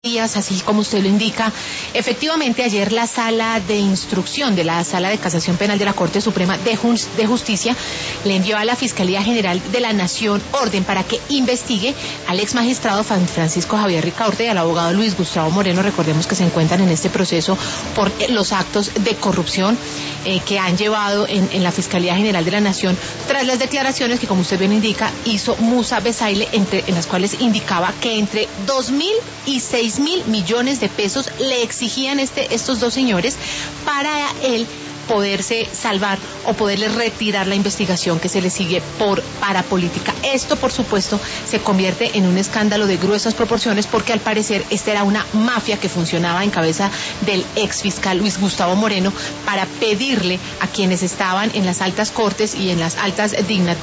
días, así como usted lo indica. Efectivamente, ayer la sala de instrucción de la Sala de Casación Penal de la Corte Suprema de Justicia le envió a la Fiscalía General de la Nación orden para que investigue al ex magistrado Francisco Javier Ricaurte y al abogado Luis Gustavo Moreno. Recordemos que se encuentran en este proceso por los actos de corrupción que han llevado en la Fiscalía General de la Nación tras las declaraciones que, como usted bien indica, hizo Musa Bezayle, en las cuales indicaba que entre 2.000 y 6.000 millones de pesos le exigían estos dos señores para él poderse salvar o poderle retirar la investigación que se le sigue por parapolítica. Esto, por supuesto, se convierte en un escándalo de gruesas proporciones porque al parecer esta era una mafia que funcionaba en cabeza del ex fiscal Luis Gustavo Moreno para pedirle a quienes estaban en las altas cortes y en las altas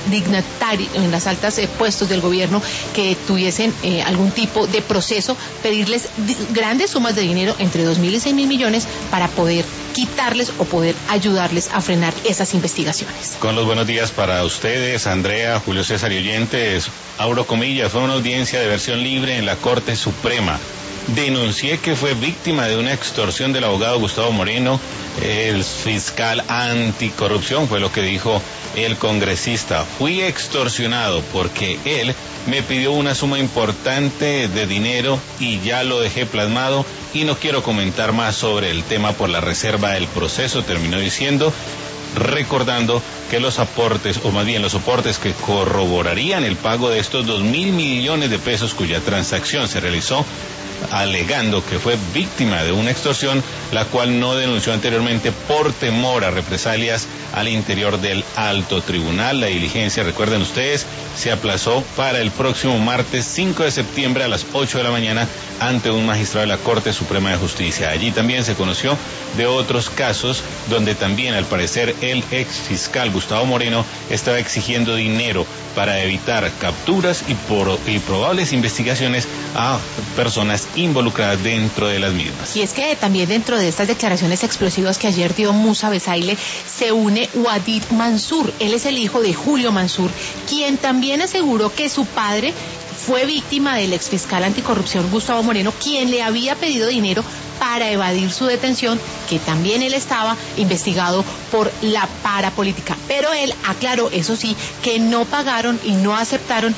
en las altas puestos del gobierno que tuviesen algún tipo de proceso, pedirles grandes sumas de dinero, entre 2.000 y 6.000 millones, para poder quitarles o poder ayudarles a frenar esas investigaciones. Con los buenos días para ustedes, Andrea, Julio César y oyentes. Abro comillas, fue una audiencia de versión libre en la Corte Suprema. Denuncié que fue víctima de una extorsión del abogado Gustavo Moreno, el fiscal anticorrupción, fue lo que dijo el congresista. Fui extorsionado porque él me pidió una suma importante de dinero y ya lo dejé plasmado y no quiero comentar más sobre el tema por la reserva del proceso, terminó diciendo, recordando que los aportes, o más bien los soportes que corroborarían el pago de estos 2.000 millones de pesos cuya transacción se realizó, alegando que fue víctima de una extorsión, la cual no denunció anteriormente por temor a represalias al interior del alto tribunal. La diligencia, recuerden ustedes, se aplazó para el próximo martes 5 de septiembre a las 8 de la mañana ante un magistrado de la Corte Suprema de Justicia. Allí también se conoció de otros casos donde también, al parecer, el ex fiscal Gustavo Moreno estaba exigiendo dinero para evitar capturas y probables investigaciones a personas involucradas dentro de las mismas. Y es que también dentro de estas declaraciones explosivas que ayer dio Musa Bezayle se une Wadid Mansur. Él es el hijo de Julio Mansur, quien también aseguró que su padre fue víctima del exfiscal anticorrupción Gustavo Moreno, quien le había pedido dinero para evadir su detención, que también él estaba investigado por la parapolítica. Pero él aclaró, eso sí, que no pagaron y no aceptaron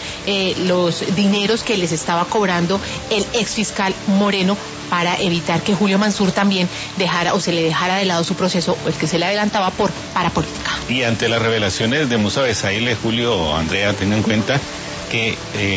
los dineros que les estaba cobrando el exfiscal Moreno para evitar que Julio Mansur también se le dejara de lado su proceso, el que se le adelantaba por parapolítica. Y ante las revelaciones de Musa Bezayle, Julio, Andrea, tengan en cuenta que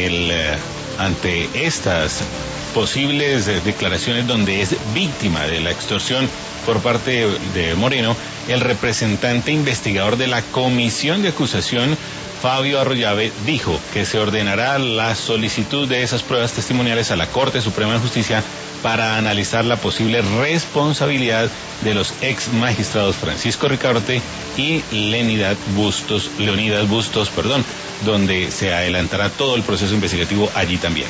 ante estas posibles declaraciones donde es víctima de la extorsión por parte de Moreno, el representante investigador de la Comisión de Acusación, Fabio Arroyave, dijo que se ordenará la solicitud de esas pruebas testimoniales a la Corte Suprema de Justicia para analizar la posible responsabilidad de los ex magistrados Francisco Ricaurte y Leonidas Bustos, donde se adelantará todo el proceso investigativo allí también.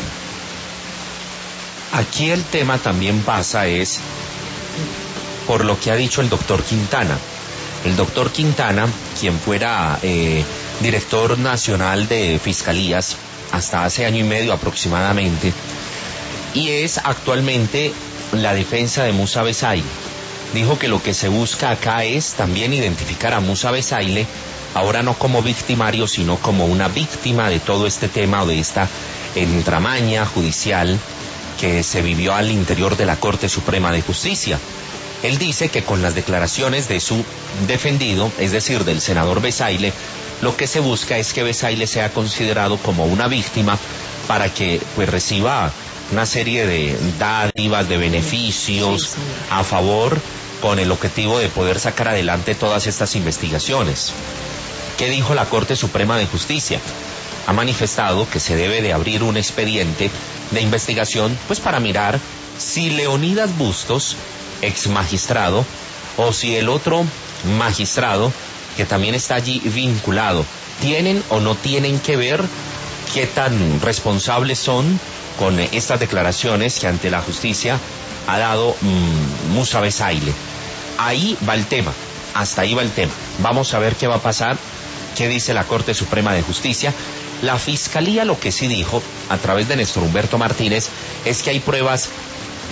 Aquí el tema también pasa es por lo que ha dicho el doctor Quintana. El doctor Quintana, quien fuera director nacional de fiscalías hasta hace año y medio aproximadamente, y es actualmente la defensa de Musa Bezayle, dijo que lo que se busca acá es también identificar a Musa Bezayle, ahora no como victimario, sino como una víctima de todo este tema o de esta entramaña judicial que se vivió al interior de la Corte Suprema de Justicia. Él dice que con las declaraciones de su defendido, es decir, del senador Bezayle, lo que se busca es que Bezayle sea considerado como una víctima para que pues reciba una serie de dádivas, de beneficios a favor, con el objetivo de poder sacar adelante todas estas investigaciones. ¿Qué dijo la Corte Suprema de Justicia? Ha manifestado que se debe de abrir un expediente de investigación pues para mirar si Leonidas Bustos, ex magistrado, o si el otro magistrado que también está allí vinculado, tienen o no tienen que ver, qué tan responsables son con estas declaraciones que ante la justicia ha dado Musa Bezayle. Ahí va el tema, hasta ahí va el tema. Vamos a ver qué va a pasar, qué dice la Corte Suprema de Justicia. La Fiscalía lo que sí dijo, a través de Néstor Humberto Martínez, es que hay pruebas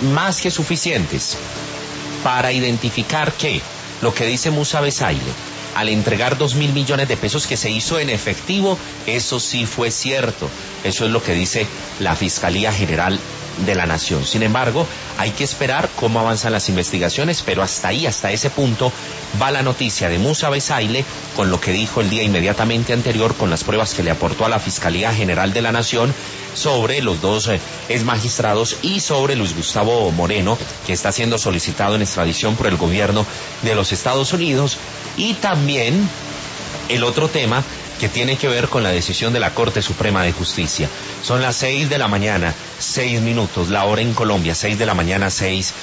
más que suficientes para identificar que lo que dice Musa Besaile, al entregar 2.000 millones de pesos que se hizo en efectivo, eso sí fue cierto. Eso es lo que dice la Fiscalía General de la Nación. Sin embargo, hay que esperar cómo avanzan las investigaciones, pero hasta ahí, hasta ese punto, va la noticia de Musa Besaile con lo que dijo el día inmediatamente anterior, con las pruebas que le aportó a la Fiscalía General de la Nación sobre los dos exmagistrados y sobre Luis Gustavo Moreno, que está siendo solicitado en extradición por el gobierno de los Estados Unidos, y también el otro tema que tiene que ver con la decisión de la Corte Suprema de Justicia. Son las 6 de la mañana, 6 minutos, la hora en Colombia, 6 de la mañana, 6